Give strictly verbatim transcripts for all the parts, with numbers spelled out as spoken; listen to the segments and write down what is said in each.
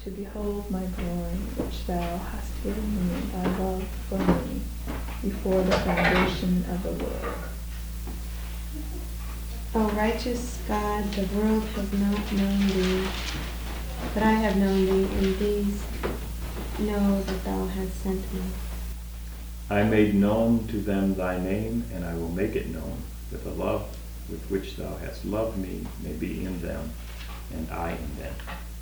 to behold my glory, which thou hast given me in thy love for me before the foundation of the world. O righteous God, the world has not known thee, but I have known thee, and these know that thou hast sent me. I made known to them thy name, and I will make it known, that the love with which thou hast loved me may be in them, and I in them.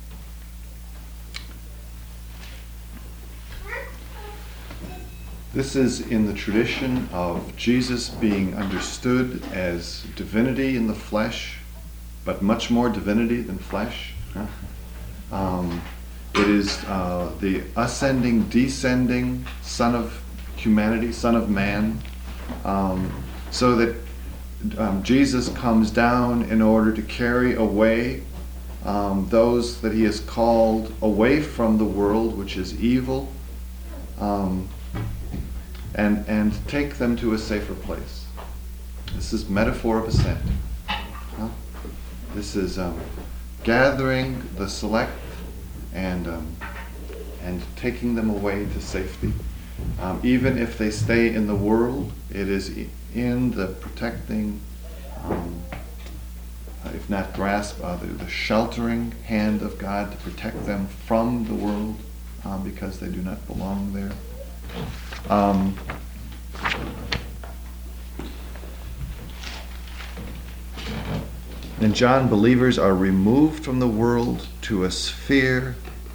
This is in the tradition of Jesus being understood as divinity in the flesh, but much more divinity than flesh. Um, it is uh, the ascending, descending Son of humanity, Son of man, um, so that um, Jesus comes down in order to carry away um, those that he has called away from the world, which is evil, um, and and take them to a safer place. This is metaphor of ascent. Huh? This is um, gathering the select and um, and taking them away to safety. Um, even if they stay in the world, it is in the protecting, um, if not grasp, uh, the, the sheltering hand of God to protect them from the world, um, because they do not belong there. Um, in John, believers are removed from the world to a sphere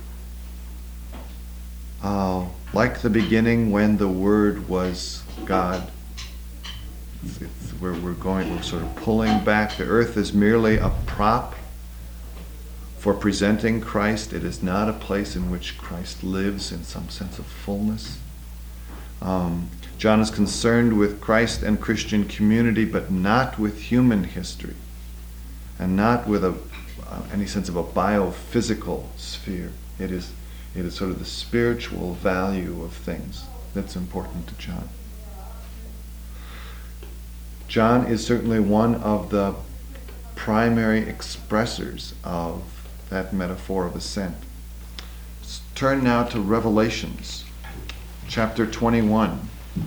uh, like the beginning when the Word was God. It's, it's where we're going, we're sort of pulling back. The earth is merely a prop for presenting Christ. It is not a place in which Christ lives in some sense of fullness. Um, John is concerned with Christ and Christian community, but not with human history, and not with a uh, any sense of a biophysical sphere. It is it is sort of the spiritual value of things that's important to John. John is certainly one of the primary expressors of that metaphor of ascent. Let's turn now to Revelations. Chapter twenty-one.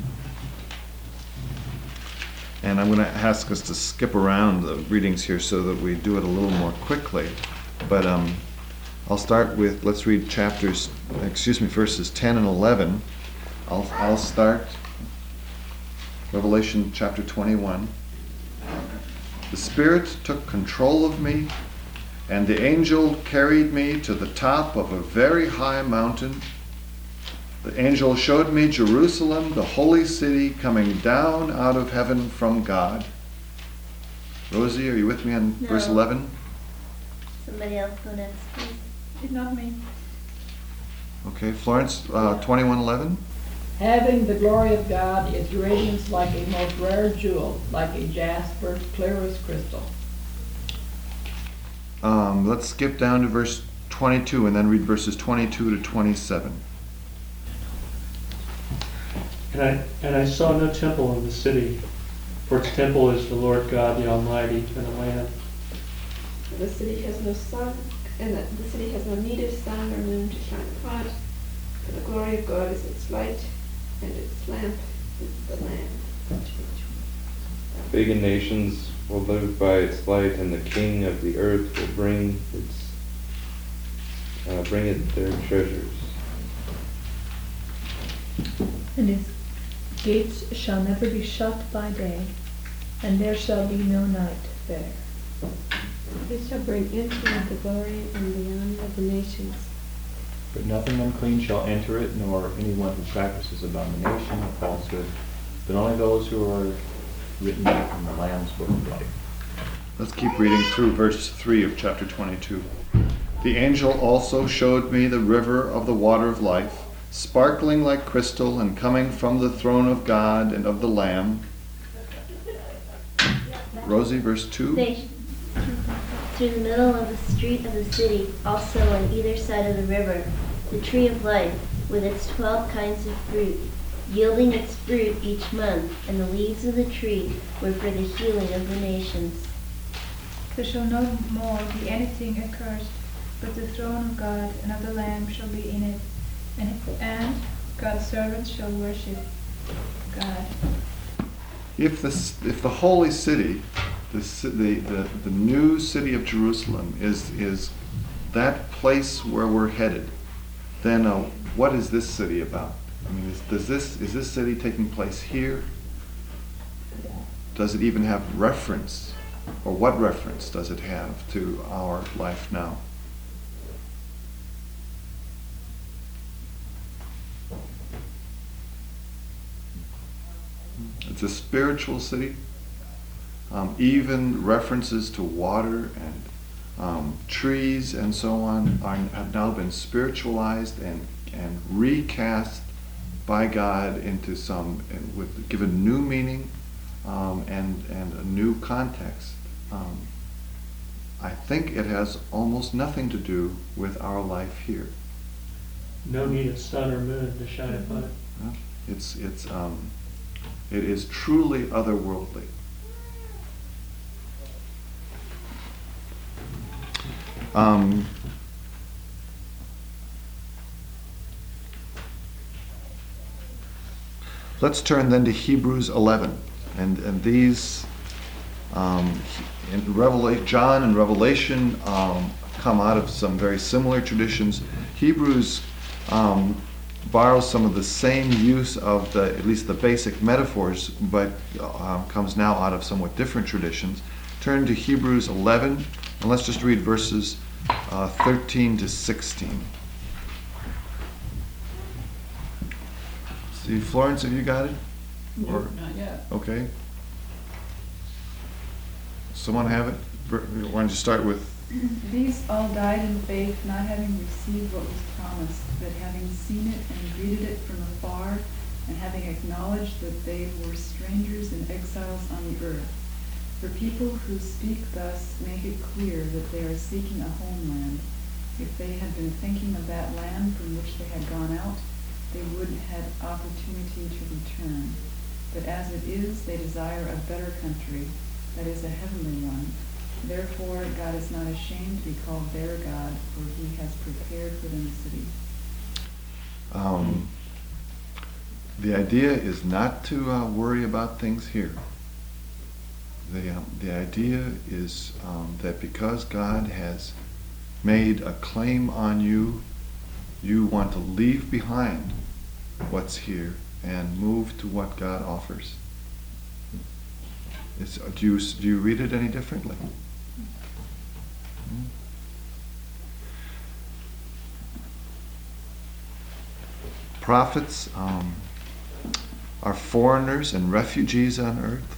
And I'm going to ask us to skip around the readings here so that we do it a little more quickly. But um, I'll start with, let's read chapters, excuse me, verses ten and eleven. I'll, I'll start Revelation chapter twenty-one. The Spirit took control of me, and the angel carried me to the top of a very high mountain. The angel showed me Jerusalem, the holy city, coming down out of heaven from God. Rosie, are you with me on No. verse eleven? Somebody else go next, please. It's not me. Okay, Florence, uh, twenty-one eleven. Having the glory of God, its radiance like a most rare jewel, like a jasper, clear as crystal. Um, let's skip down to verse twenty-two and then read verses twenty-two to twenty-seven. And I, and I saw no temple in the city, for its temple is the Lord God, the Almighty, and the Lamb. The city has no sun, and the, the city has no need of sun or moon to shine upon it. For the glory of God is its light, and its lamp is the Lamb. Pagan nations will live by its light, and the king of the earth will bring its uh, bring it their treasures. And his gates shall never be shut by day, and there shall be no night there. He shall bring into it the glory and the honor of the nations. But nothing unclean shall enter it, nor anyone who practices abomination or falsehood, but only those who are written in the Lamb's book of life. Let's keep reading through verse three of chapter twenty-two. The angel also showed me the river of the water of life, sparkling like crystal and coming from the throne of God and of the Lamb. Rosie, verse two. They, through the middle of the street of the city, also on either side of the river, the tree of life, with its twelve kinds of fruit, yielding its fruit each month, and the leaves of the tree were for the healing of the nations. There shall no more be anything accursed, but the throne of God and of the Lamb shall be in it, and, and God's servants shall worship God. If the, if the holy city, the, ci- the, the, the new city of Jerusalem is, is that place where we're headed, then uh, what is this city about? I mean, is, does this, is this city taking place here? Does it even have reference, or what reference does it have to our life now? It's a spiritual city. Um, even references to water and um, trees and so on are, have now been spiritualized and, and recast by God into some, with given new meaning um, and, and a new context. Um, I think it has almost nothing to do with our life here. No need of sun or moon to shine upon it. Uh, It's, it's, um, it is truly otherworldly. Um, let's turn then to Hebrews eleven, and and these um, in Revela- John and Revelation um, come out of some very similar traditions. Hebrews um, borrows some of the same use of the at least the basic metaphors, but uh, comes now out of somewhat different traditions. Turn to Hebrews eleven, and let's just read verses uh, thirteen to sixteen. See, Florence, have you got it? Or- Nope, not yet. Okay. Someone have it? Ver- Why don't you start with, These all died in faith, not having received what was promised, but having seen it and greeted it from afar, and having acknowledged that they were strangers and exiles on the earth. For people who speak thus make it clear that they are seeking a homeland. If they had been thinking of that land from which they had gone out, they would have had opportunity to return. But as it is, they desire a better country, that is a heavenly one. Therefore, God is not ashamed to be called their God, for he has prepared for them a city. um, the idea is not to uh, worry about things here. The, um, the idea is um, that because God has made a claim on you, you want to leave behind what's here and move to what God offers. It's, do you, do you read it any differently? Hmm? Prophets um, are foreigners and refugees on earth.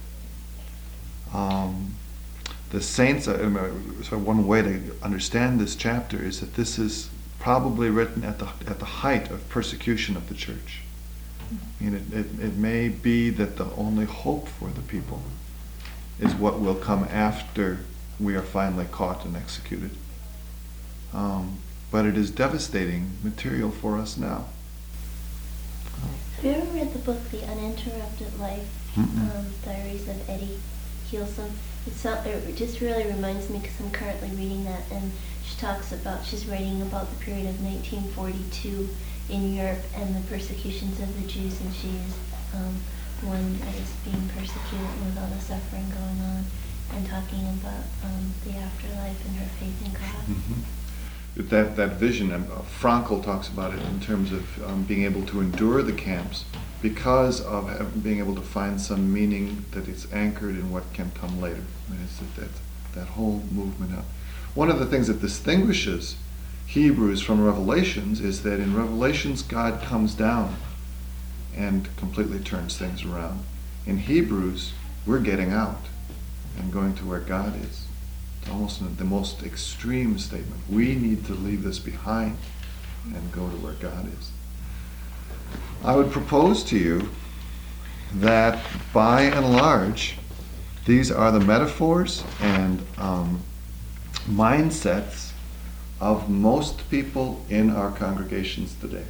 Um, the saints, uh, so one way to understand this chapter is that this is probably written at the at the height of persecution of the church. I mean, it, it, it may be that the only hope for the people is what will come after we are finally caught and executed. Um, but it is devastating material for us now. Have you ever read the book The Uninterrupted Life, Mm-mm. um, Diaries of Eddie Heilsum? It's not, it just really reminds me because I'm currently reading that, and she talks about, she's writing about the period of nineteen forty-two in Europe and the persecutions of the Jews, and she is um, one that is being persecuted with all the suffering going on, and talking about um, the afterlife and her faith in God. Mm-hmm. That that vision, and uh, Frankl talks about it in terms of um, being able to endure the camps because of have, being able to find some meaning that is anchored in what can come later. I mean, it's that, that that whole movement up. One of the things that distinguishes Hebrews from Revelations is that in Revelations God comes down and completely turns things around. In Hebrews, we're getting out and going to where God is. Almost the most extreme statement. We need to leave this behind and go to where God is. I would propose to you that by and large, these are the metaphors and um, mindsets of most people in our congregations today.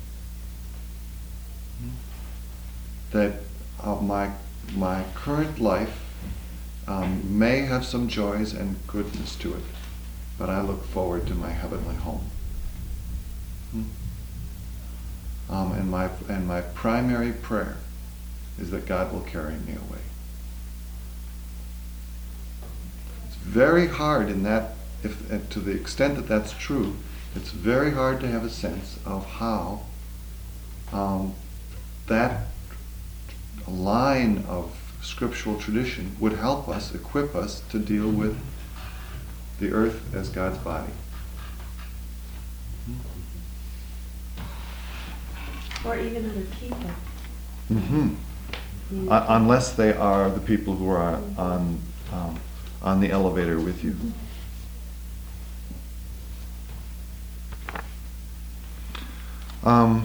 That uh, my my current life Um, may have some joys and goodness to it, but I look forward to my heavenly home. Hmm? Um, and my and my primary prayer is that God will carry me away. It's very hard in that, if and to the extent that that's true, it's very hard to have a sense of how um, that line of scriptural tradition would help us, equip us to deal with the earth as God's body. Or even other people. Mm-hmm. Uh, unless they are the people who are on um, on the elevator with you. Um,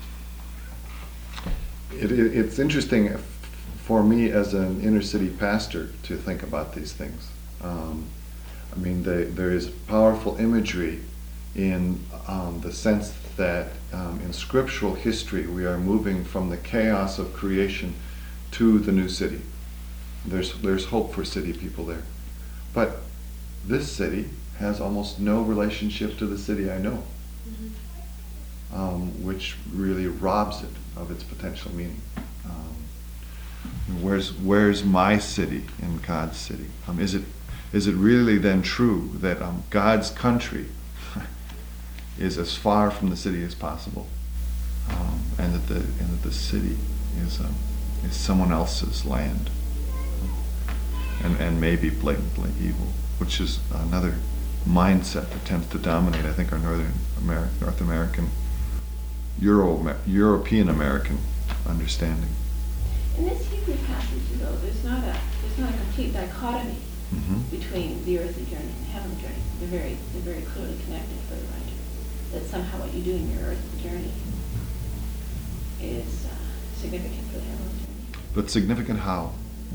it, it, it's interesting for me as an inner city pastor to think about these things. Um, I mean, they, there is powerful imagery in um, the sense that um, in scriptural history we are moving from the chaos of creation to the new city. There's, there's hope for city people there. But this city has almost no relationship to the city I know, mm-hmm. um, which really robs it of its potential meaning. Um, where's, where's my city in God's city? Um, is it, is it really then true that um, God's country is as far from the city as possible, um, and that the and that the city is um, is someone else's land, and and maybe blatantly evil, which is another mindset that tends to dominate, I think, our Northern American, North American, Euro European American understanding. In this Hebrew passage, though, there's not a there's not a complete dichotomy Mm-hmm. between the earthly journey and the heavenly journey. They're very they're very clearly connected for the writer. That somehow what you do in your earthly journey is uh, significant for the heavenly journey. But significant how?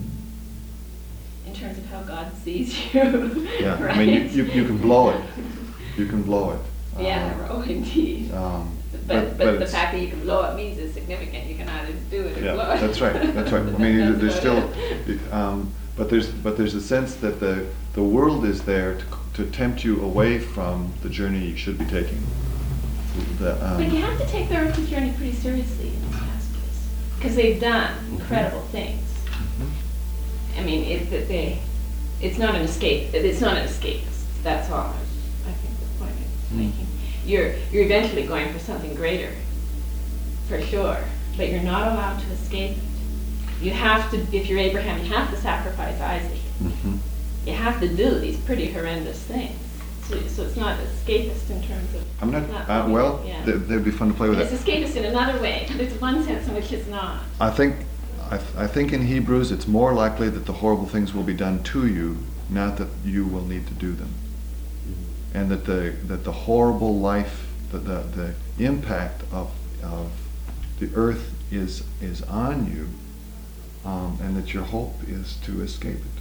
In terms of how God sees you. Yeah, Right? I mean, you, you, you can blow it. You can blow it. Yeah, Um, oh, indeed. um, but but- but, but the it's- fact that you can blow it means it's significant. You can either do it or blow Yeah, it. that's right, that's right. I mean, That's there's about still, it. um, but there's, but there's a sense that the, the world is there to, to tempt you away from the journey you should be taking. The, um, But you have to take the earthly journey pretty seriously in this passage, because they've done incredible things. Mhm. I mean, it, that they, it's not an escape. It's not an escapist. That's all. I think the point it's Mm. making. You're you're eventually going for something greater, for sure. But you're not allowed to escape it. You have to, if you're Abraham, you have to sacrifice Isaac. mhm. You have to do these pretty horrendous things. So, so it's not escapist in terms of. I'm not, it's not uh, well, yeah. th- they'd be fun to play with It's it. escapist in another way. There's one sense in which it's not. I think, I, th- I think in Hebrews it's more likely that the horrible things will be done to you, not that you will need to do them. And that the, that the horrible life, the, the, the impact of, of the earth is, is on you, um, and that your hope is to escape it.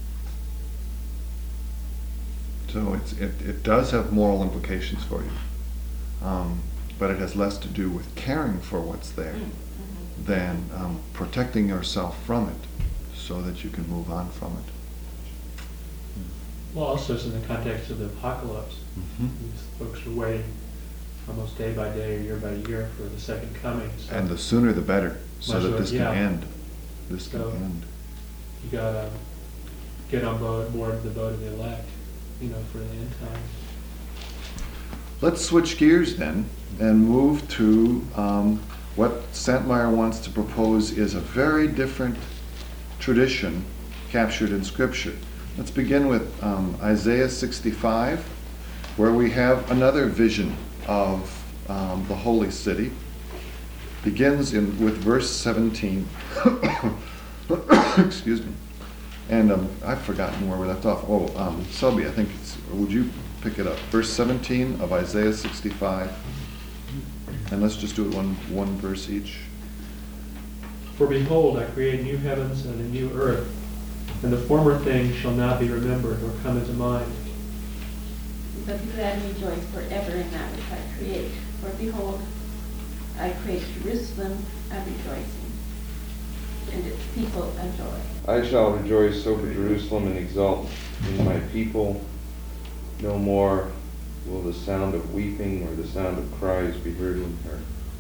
So it's, it, it does have moral implications for you, um, but it has less to do with caring for what's there Mm-hmm. than um, protecting yourself from it so that you can move on from it. Well, also it's in the context of the apocalypse. Mhm. These folks are waiting almost day by day, year by year for the second coming. So And the sooner the better, so Much that of it, this can yeah. end. This can So- end. you gotta get on board, board the boat of the elect, you know, for the end time. Let's switch gears then and move to um, what Santmeyer wants to propose is a very different tradition captured in Scripture. Let's begin with um, Isaiah sixty-five, where we have another vision of um, the holy city. Begins in with verse seventeen. Excuse me. And um, I've forgotten where we left off. Oh, um, Selby, I think it's, would you pick it up? Verse seventeen of Isaiah sixty-five. And let's just do it one, one verse each. For behold, I create new heavens and a new earth, and the former things shall not be remembered or come into mind. But be glad and rejoice forever in that which I create. For behold, I create Jerusalem a rejoicing, and its people a joy. I shall rejoice over Jerusalem and exult in my people. No more will the sound of weeping or the sound of cries be heard in her.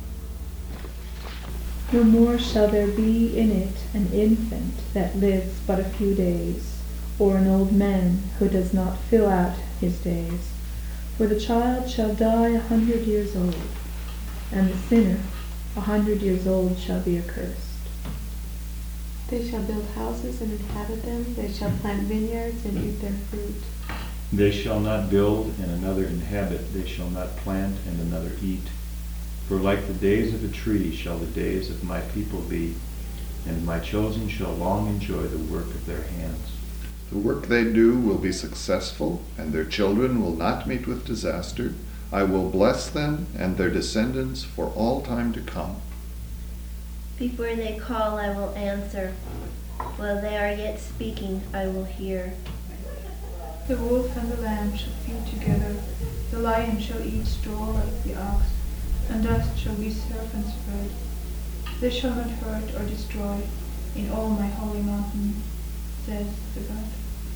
No more shall there be in it an infant that lives but a few days, or an old man who does not fill out his days. For the child shall die a hundred years old, and the sinner a hundred years old shall be accursed. They shall build houses and inhabit them. They shall plant vineyards and eat their fruit. They shall not build and another inhabit, they shall not plant and another eat. For like the days of a tree shall the days of my people be, and my chosen shall long enjoy the work of their hands. The work they do will be successful, and their children will not meet with disaster. I will bless them and their descendants for all time to come. Before they call, I will answer. While they are yet speaking, I will hear. The wolf and the lamb shall feed together, the lion shall eat straw like the ox, and dust shall be serpent's bread. They shall not hurt or destroy in all my holy mountain, says the God.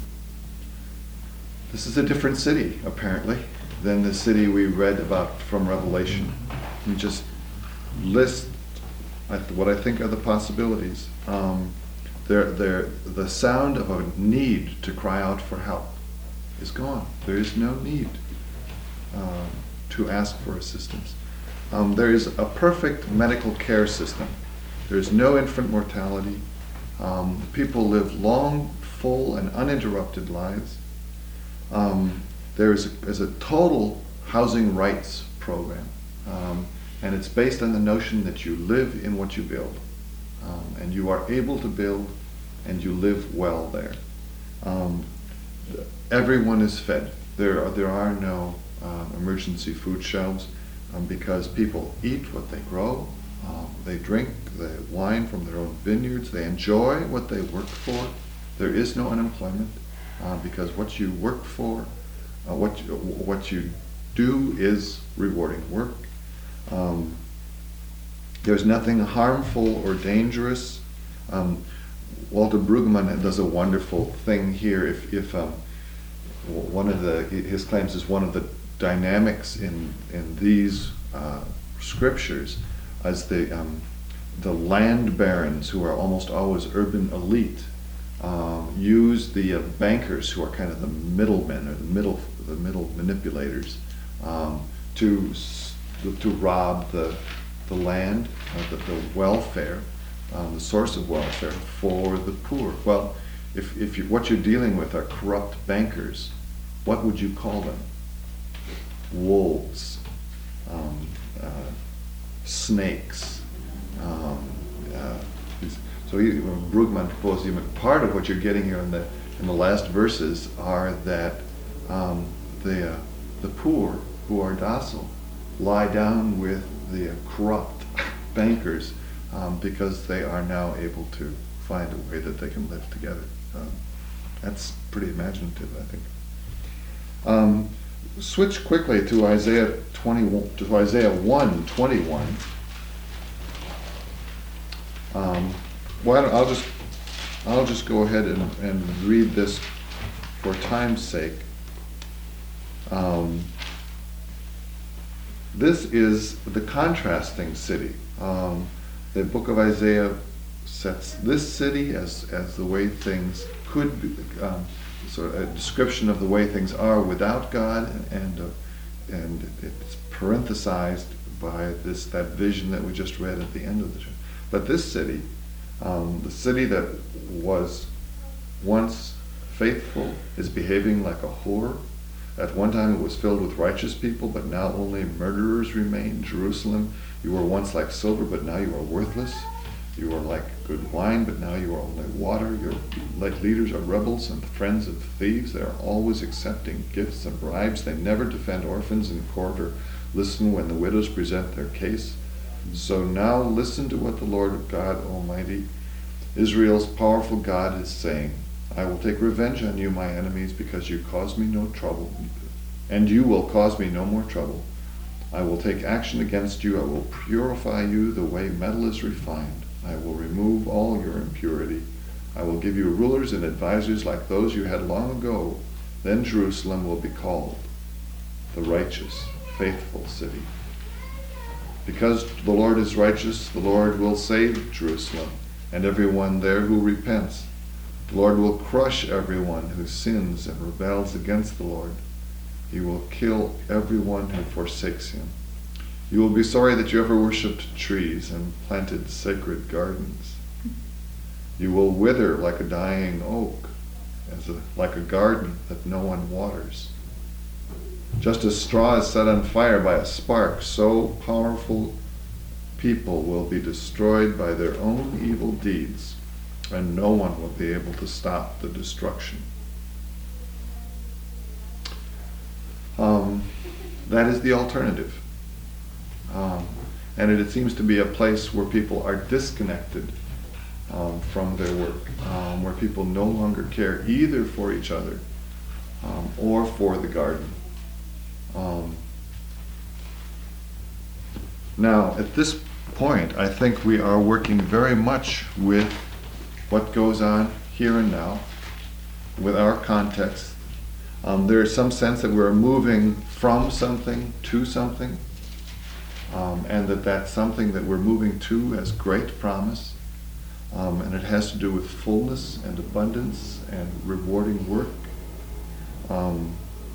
This is a different city, apparently, than the city we read about from Revelation. You just list what I think are the possibilities. Um, they're, they're, the sound of a need to cry out for help is gone. There is no need uh, to ask for assistance. Um, there is a perfect medical care system. There is no infant mortality. Um, people live long, full, and uninterrupted lives. Um, there is a, is a total housing rights program, um, and it's based on the notion that you live in what you build, um, and you are able to build, and you live well there. Um, everyone is fed. There are, there are no uh, emergency food shelves um, because people eat what they grow, um, they drink the wine from their own vineyards, they enjoy what they work for. There is no unemployment uh, because what you work for, uh, what you, what you do is rewarding work. Um, there's nothing harmful or dangerous. Um, Walter Brueggemann does a wonderful thing here. If, if um, one of the his claims is one of the dynamics in in these uh, scriptures, as the um, the land barons, who are almost always urban elite, um, use the uh, bankers, who are kind of the middlemen or the middle the middle manipulators, um, to to rob the the land, uh, the, the welfare. Um, the source of welfare for the poor. Well, if, if you, what you're dealing with are corrupt bankers, what would you call them? Wolves, um, uh, snakes. Um, uh, so he, Brueggemann proposed even part of what you're getting here in the in the last verses are that um, the uh, the poor who are docile lie down with the uh, corrupt bankers. Um, because they are now able to find a way that they can live together. Um, that's pretty imaginative, I think. Um, switch quickly to Isaiah twenty-one, to Isaiah one twenty-one. Um, well, I'll just I'll just go ahead and, and read this for time's sake. Um, this is the contrasting city. Um, The book of Isaiah sets this city as, as the way things could be, um, sort of a description of the way things are without God, and uh, and it's parenthesized by this that vision that we just read at the end of the chapter. But this city, um, the city that was once faithful, is behaving like a whore. At one time it was filled with righteous people, but now only murderers remain. Jerusalem, you were once like silver, but now you are worthless. You are like good wine, but now you are only water. Your leaders are rebels and friends of thieves. They are always accepting gifts and bribes. They never defend orphans in court or listen when the widows present their case. So now listen to what the Lord God Almighty, Israel's powerful God, is saying. I will take revenge on you, my enemies, because you caused me no trouble, and you will cause me no more trouble. I will take action against you. I will purify you the way metal is refined. I will remove all your impurity. I will give you rulers and advisors like those you had long ago, Then Jerusalem will be called the righteous, faithful city. Because the Lord is righteous, the Lord will save Jerusalem and everyone there who repents. The Lord will crush everyone who sins and rebels against the Lord. He will kill everyone who forsakes him. You will be sorry that you ever worshipped trees and planted sacred gardens. You will wither like a dying oak, as a, like a garden that no one waters. Just as straw is set on fire by a spark, so powerful people will be destroyed by their own evil deeds, and no one will be able to stop the destruction. Um, that is the alternative. Um, and it, it seems to be a place where people are disconnected um, from their work, um, where people no longer care either for each other um, or for the garden. Um, now, at this point, I think we are working very much with what goes on here and now, with our context. Um, there is some sense that we're moving from something to something, um, and that that something that we're moving to has great promise, um, and it has to do with fullness and abundance and rewarding work. Um,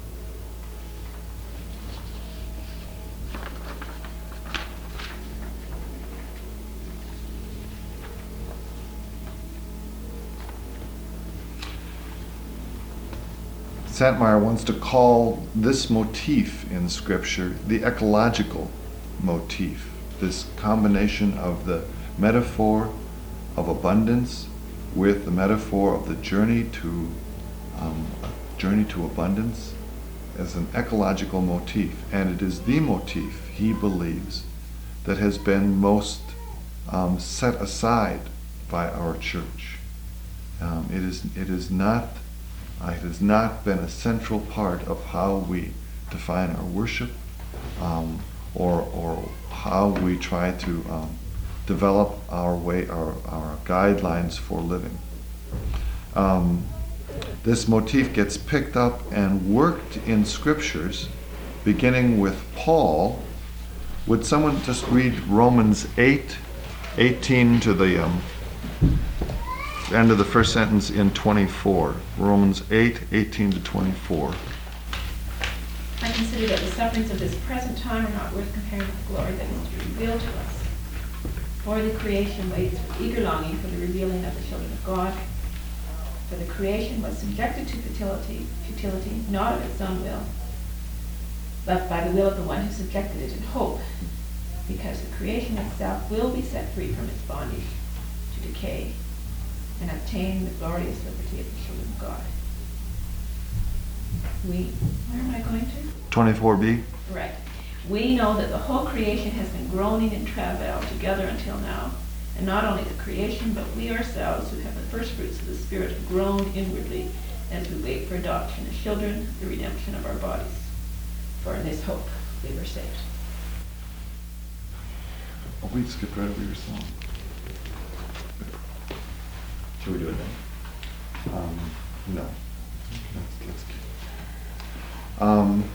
Santmeyer wants to call this motif in Scripture the ecological motif, this combination of the metaphor of abundance with the metaphor of the journey to um, journey to abundance as an ecological motif. And it is the motif, he believes, that has been most um, set aside by our church. Um, it is it is not Uh, it has not been a central part of how we define our worship, um, or or how we try to um, develop our way, our, our guidelines for living. Um, this motif gets picked up and worked in scriptures, beginning with Paul. Would someone just read Romans eight, eighteen to the um, end of the first sentence in twenty-four. Romans eight, eighteen to twenty-four. I consider that the sufferings of this present time are not worth comparing with the glory that is to be revealed to us. For the creation waits with eager longing for the revealing of the children of God. For the creation was subjected to futility, futility, not of its own will, but by the will of the one who subjected it in hope, because the creation itself will be set free from its bondage to decay and obtain the glorious liberty of the children of God. We, where am I going to? twenty-four b. Right. We know that the whole creation has been groaning in travail together until now, and not only the creation, but we ourselves who have the first fruits of the Spirit groan inwardly as we wait for adoption as children, the redemption of our bodies. For in this hope we were saved. Oh, we skipped right over your song. Should we do it then? Um, no. Let's, let's keep. Um,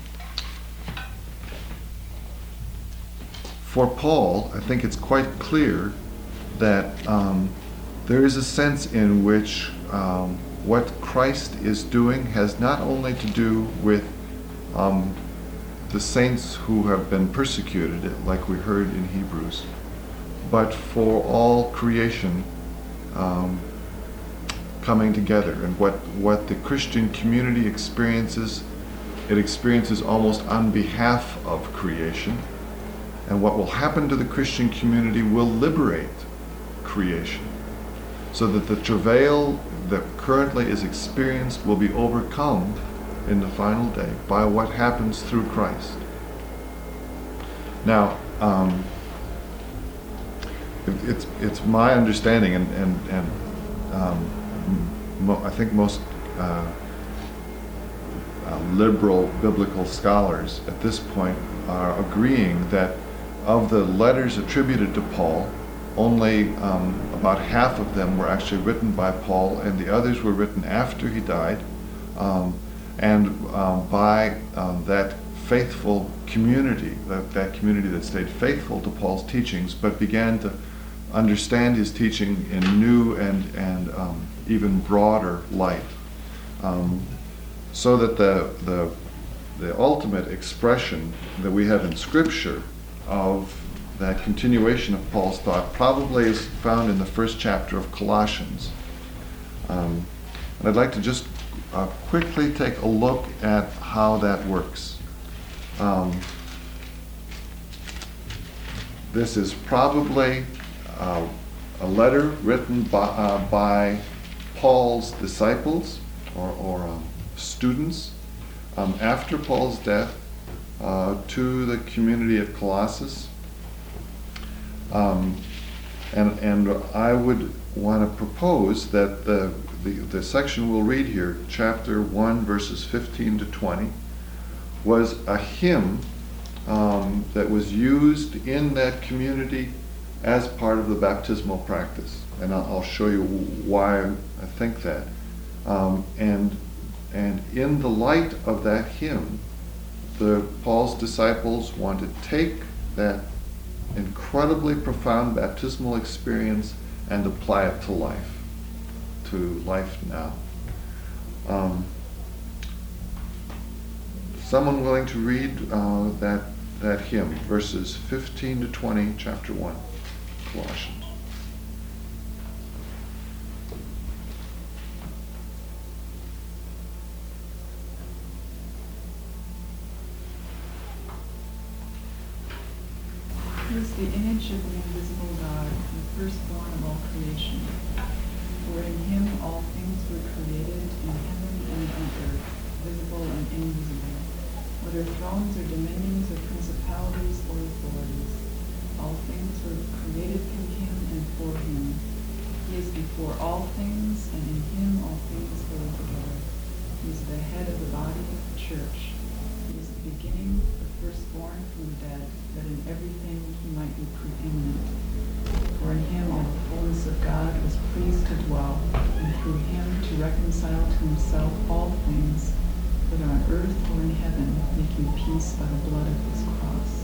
for Paul, I think it's quite clear that um, there is a sense in which um, what Christ is doing has not only to do with um, the saints who have been persecuted, like we heard in Hebrews, but for all creation Um, coming together. And what, what the Christian community experiences, it experiences almost on behalf of creation. And what will happen to the Christian community will liberate creation, so that the travail that currently is experienced will be overcome in the final day by what happens through Christ. Now, um, It's it's my understanding, and and and um, mo- I think most uh, uh, liberal biblical scholars at this point are agreeing that of the letters attributed to Paul, only um, about half of them were actually written by Paul, and the others were written after he died. Um, and um, by um, that faithful community, that, that community that stayed faithful to Paul's teachings, but began to understand his teaching in new and, and um, even broader light. Um, so that the, the, the ultimate expression that we have in Scripture of that continuation of Paul's thought probably is found in the first chapter of Colossians. Um, and I'd like to just uh, quickly take a look at how that works. Um, this is probably uh, a letter written by, uh, by Paul's disciples or, or um, students um, after Paul's death uh, to the community at Colossus. Um, and, and I would want to propose that the, the, the section we'll read here, chapter one, verses fifteen to twenty, was a hymn um, that was used in that community as part of the baptismal practice. And I'll, I'll show you why I think that. Um, and, and in the light of that hymn, the Paul's disciples want to take that incredibly profound baptismal experience and apply it to life, to life now. Um, someone willing to read uh, that that hymn, verses fifteen to twenty, chapter one, Colossians. He is the image of the invisible God, the firstborn of all creation. For in him all things were created, in heaven and on earth, visible and invisible, whether thrones or dominions or principalities or authorities. All things were created through him and for him. He is before all things, and in him all things hold together. He is the head of the body of the church. He is the beginning, the firstborn from the dead, that in everything he might be preeminent. For in him all the fullness of God was pleased to dwell, and through him to reconcile to himself all things, whether on earth or in heaven, making peace by the blood of his cross.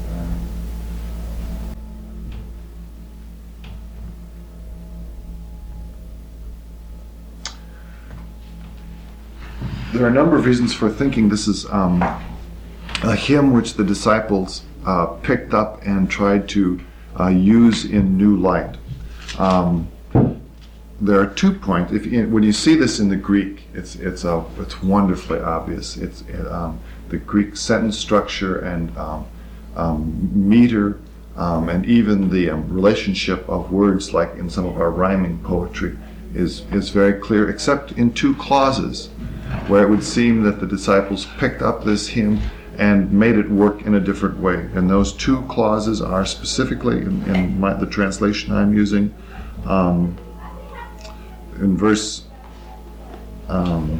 There are a number of reasons for thinking this is um, a hymn which the disciples uh, picked up and tried to uh, use in new light. Um, there are two points. If you, when you see this in the Greek, it's it's a it's wonderfully obvious. It's it, um, the Greek sentence structure and um, um, meter, um, and even the um, relationship of words, like in some of our rhyming poetry, is is very clear, except in two clauses, where it would seem that the disciples picked up this hymn and made it work in a different way. And those two clauses are specifically, in, in my, the translation I'm using, um, in verse um,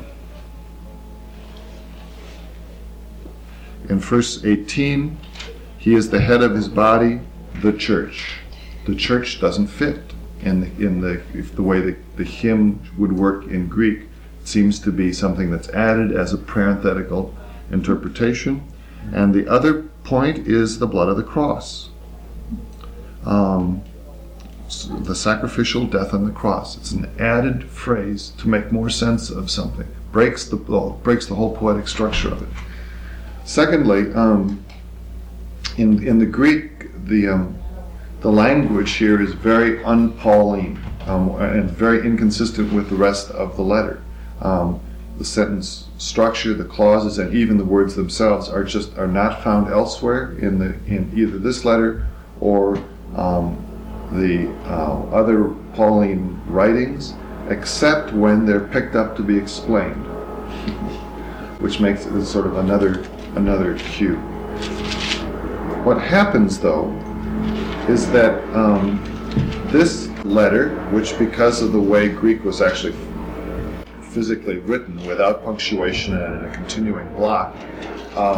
in verse eighteen, he is the head of his body, the church. The church doesn't fit in the, in the if the way the, the hymn would work in Greek. It seems to be something that's added as a parenthetical interpretation. And the other point is the blood of the cross. Um, the sacrificial death on the cross. It's an added phrase to make more sense of something. Breaks the well, breaks the whole poetic structure of it. Secondly, um, in in the Greek, the um, the language here is very un-Pauline um, and very inconsistent with the rest of the letter. Um, the sentence structure, the clauses, and even the words themselves are just are not found elsewhere in the in either this letter or um, the uh, other Pauline writings, except when they're picked up to be explained, which makes it sort of another another cue. What happens, though, is that um, this letter, which because of the way Greek was actually physically written without punctuation and in a continuing block, um,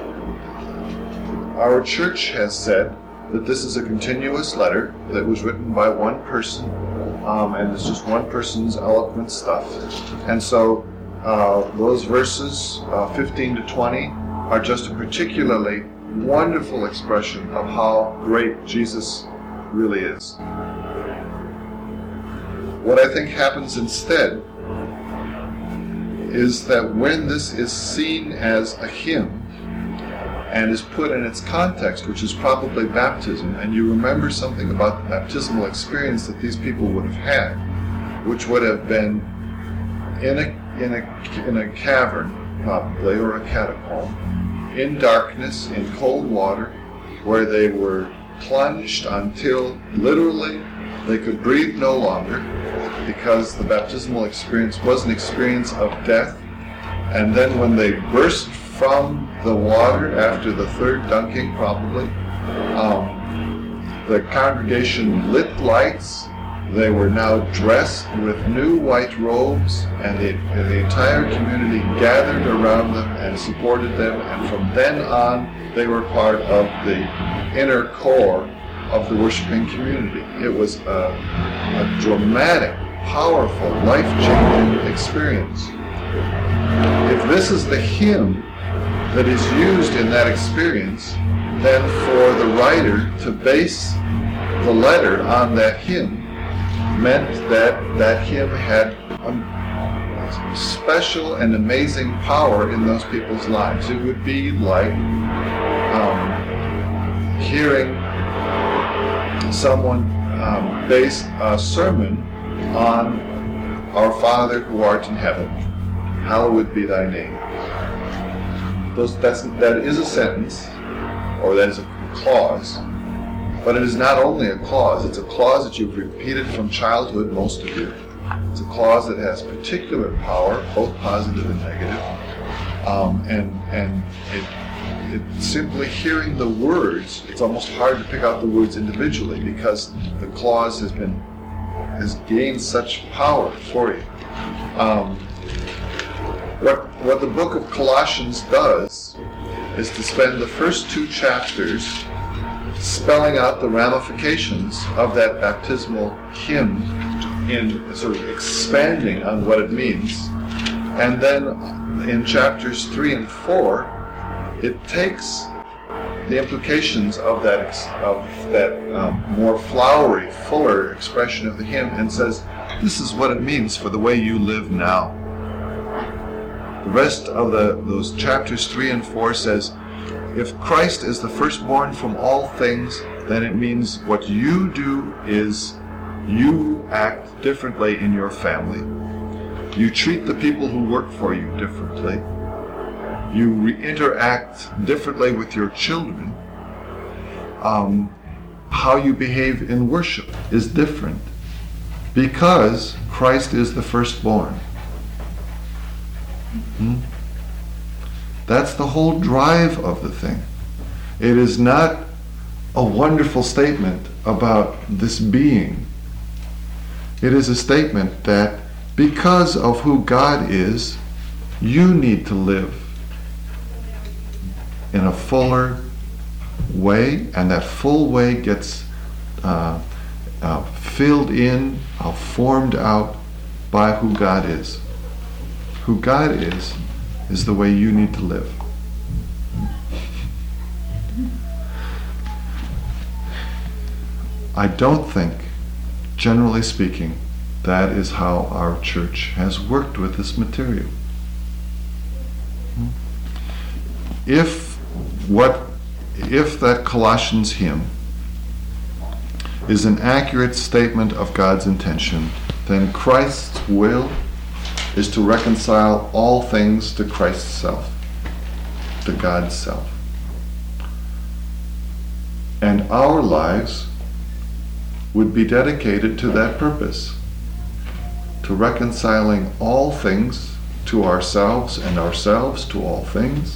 our church has said that this is a continuous letter that was written by one person, um, and it's just one person's eloquent stuff. And so uh, those verses, uh, fifteen to twenty, are just a particularly wonderful expression of how great Jesus really is. What I think happens instead is that when this is seen as a hymn and is put in its context, which is probably baptism, and you remember something about the baptismal experience that these people would have had, which would have been in a in a in a cavern, probably, or a catacomb, in darkness, in cold water, where they were plunged until literally they could breathe no longer, because the baptismal experience was an experience of death. And then when they burst from the water after the third dunking, probably, um, the congregation lit lights. They were now dressed with new white robes, and the, and the entire community gathered around them and supported them, and from then on they were part of the inner core of the worshiping community. It was a, a dramatic, powerful, life-changing experience. If this is the hymn that is used in that experience, then for the writer to base the letter on that hymn meant that that hymn had a special and amazing power in those people's lives. It would be like um, hearing someone um, base a sermon on "Our Father who art in heaven, hallowed be thy name." Those, that's, that is a sentence, or that is a clause. But it is not only a clause, it's a clause that you've repeated from childhood, most of you. It's a clause that has particular power, both positive and negative. Um, and and it, it simply hearing the words, it's almost hard to pick out the words individually because the clause has been has gained such power for you. Um, what what the book of Colossians does is to spend the first two chapters spelling out the ramifications of that baptismal hymn in sort of expanding on what it means. And then in chapters three and four, it takes the implications of that of that um, more flowery, fuller expression of the hymn and says, this is what it means for the way you live now. The rest of the those chapters three and four says, if Christ is the firstborn from all things, then it means what you do is you act differently in your family. You treat the people who work for you differently. You re- interact differently with your children. Um, how you behave in worship is different because Christ is the firstborn. Hmm? That's the whole drive of the thing. It is not a wonderful statement about this being. It is a statement that because of who God is, you need to live in a fuller way, and that full way gets uh, uh, filled in, uh, formed out by who God is. Who God is is the way you need to live. I don't think, generally speaking, that is how our church has worked with this material. If what if that Colossians hymn is an accurate statement of God's intention, then Christ's will is to reconcile all things to Christ's self, to God's self. And our lives would be dedicated to that purpose, to reconciling all things to ourselves and ourselves to all things,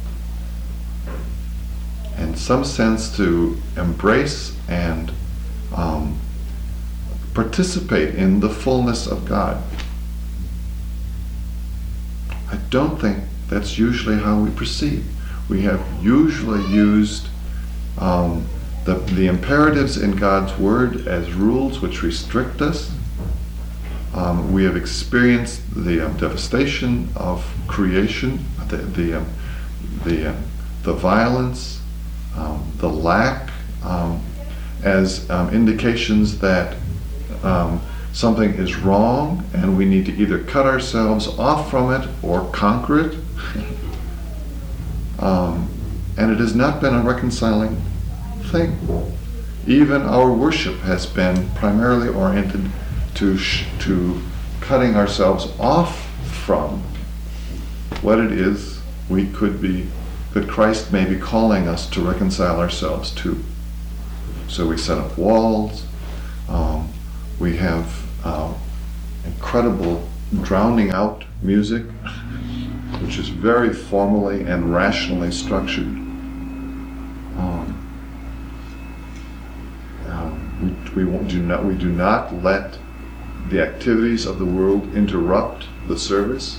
in some sense to embrace and um, participate in the fullness of God. I don't think that's usually how we proceed. We have usually used um, the, the imperatives in God's Word as rules which restrict us, Um, we have experienced the um, devastation of creation, the the um, the, um, the violence, um, the lack, um, as um, indications that um, something is wrong, and we need to either cut ourselves off from it or conquer it. um, and it has not been a reconciling thing. Even our worship has been primarily oriented to sh- to cutting ourselves off from what it is we could be, that Christ may be calling us to reconcile ourselves to. So we set up walls. Um, we have uh, incredible drowning out music, which is very formally and rationally structured. Um, um, we, we won't do not we do not let the activities of the world interrupt the service.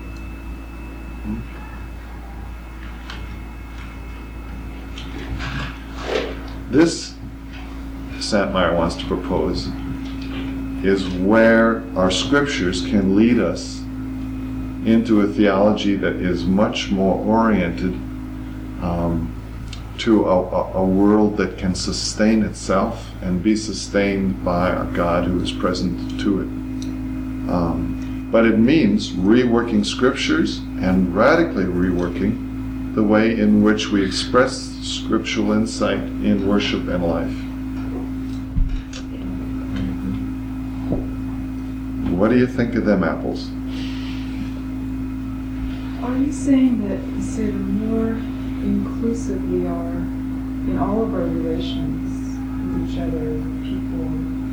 This, Santmeyer wants to propose, is where our scriptures can lead us into a theology that is much more oriented um, to a, a, a world that can sustain itself and be sustained by a God who is present to it. Um, but it means reworking scriptures and radically reworking the way in which we express scriptural insight in worship and life. What do you think of them apples? Are you saying that, you say, the more inclusive we are in all of our relations with each other, people,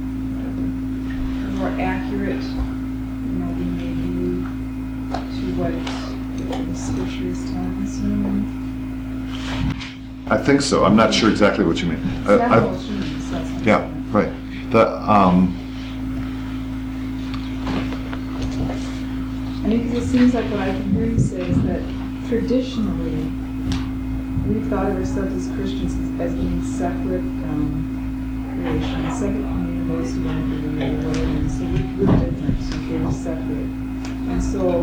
the more accurate, you know, we may be to what the scripture is telling us? You know? I think so. I'm not sure exactly what you mean. Is Uh, that I- what you mean? So that's what I'm yeah, saying. right. The um, I mean, because it seems like what I can hear you say is that traditionally, we've thought of ourselves as Christians as being separate um, creation, separate communities who don't agree with one another, and so we- we're different, so we're separate. And so,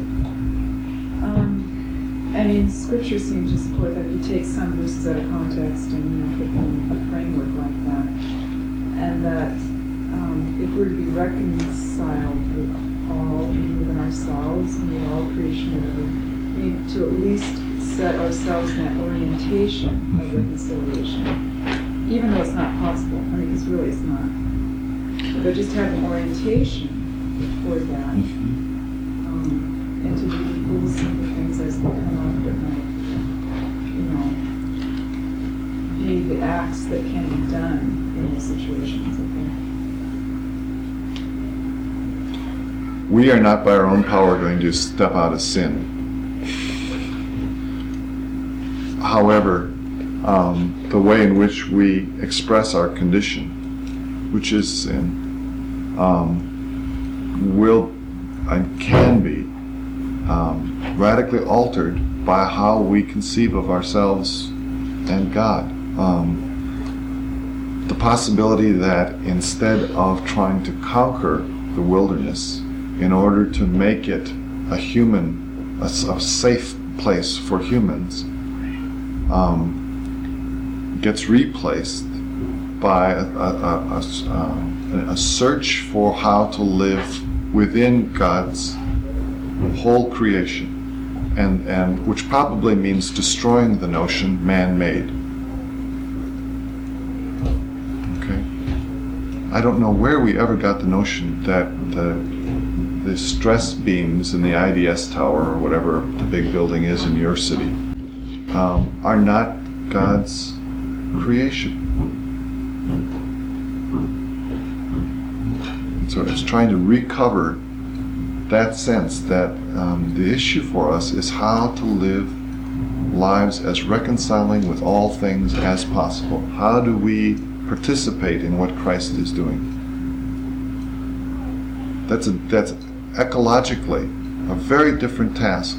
um, I mean, Scripture seems to support that if you take some verses out of context and, you know, put them in a framework like that, and that um, if we're to be reconciled with all, even ourselves, and with all creation, we need to at least set ourselves in that orientation of reconciliation, even though it's not possible. I mean, because really it's not. But just have an orientation toward that, um, and to do the little simple things as they come up that might, you know, be the acts that can be done in those situations, I think. we are not by our own power going to step out of sin. However, um, the way in which we express our condition, which is sin, um, will and can be um, radically altered by how we conceive of ourselves and God. Um, the possibility that instead of trying to conquer the wilderness in order to make it a human, a, a safe place for humans, um, gets replaced by a, a, a, a, a search for how to live within God's whole creation, and, and which probably means destroying the notion man-made. Okay? I don't know where we ever got the notion that the the stress beams in the I D S tower, or whatever the big building is in your city, um, are not God's creation. And so it's trying to recover that sense that um, the issue for us is how to live lives as reconciling with all things as possible. How do we participate in what Christ is doing? That's a, that's ecologically a very different task.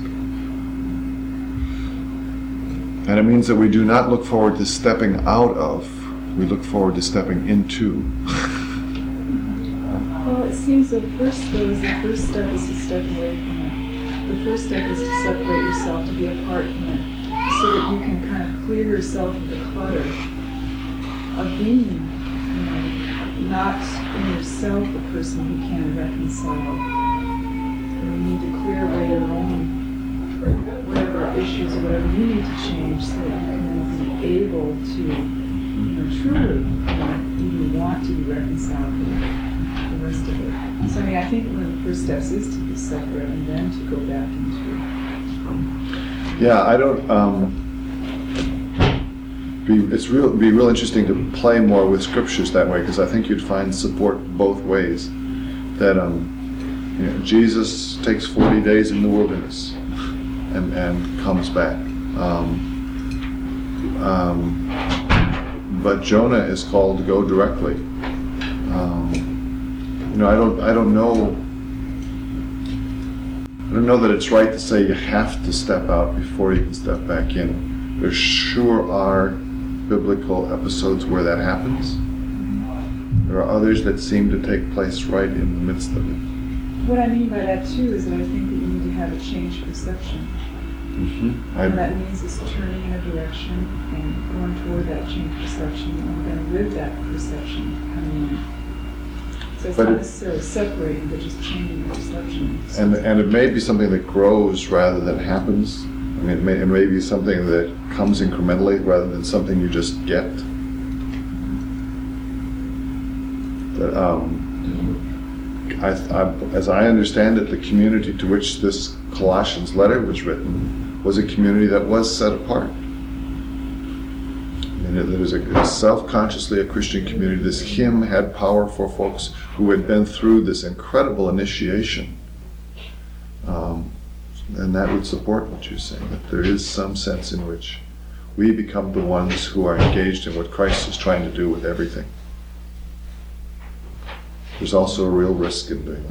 And it means that we do not look forward to stepping out of, we look forward to stepping into. Well, it's seems the first, though, is the first step is to step away from it. The first step is to separate yourself, to be apart from it, so that you can kind of clear yourself of the clutter of being, you know, not in yourself the person who can reconcile. You need to clear away your own whatever issues or whatever you need to change so that you can then be able to, you know, truly, you know, even want to be reconciled with the rest of it. So I mean, I think one of the first steps is to be separate and then to go back into. Yeah, I don't. Um, be, it's real. Be real interesting to play more with scriptures that way, because I think you'd find support both ways. That um, you know, Jesus takes forty days in the wilderness and and comes back. Um, um, but Jonah is called to go directly. Um, you know, I don't. I don't know. I don't know that it's right to say you have to step out before you can step back in. There sure are biblical episodes where that happens. There are others that seem to take place right in the midst of it. What I mean by that too is that I think that you need to have a changed perception. Mm-hmm. And what that means is turning in a direction and going toward that changed perception and then with that perception coming in. So it's But not it- necessarily separating, but just changing your perception. And and it may be something that grows rather than happens. I mean, it may, it may be something that comes incrementally rather than something you just get. That, um, I, I, as I understand it, the community to which this Colossians letter was written was a community that was set apart. And it was a, self-consciously a Christian community. This hymn had power for folks who had been through this incredible initiation. Um, and that would support what you're saying, that there is some sense in which we become the ones who are engaged in what Christ is trying to do with everything. There's also a real risk in doing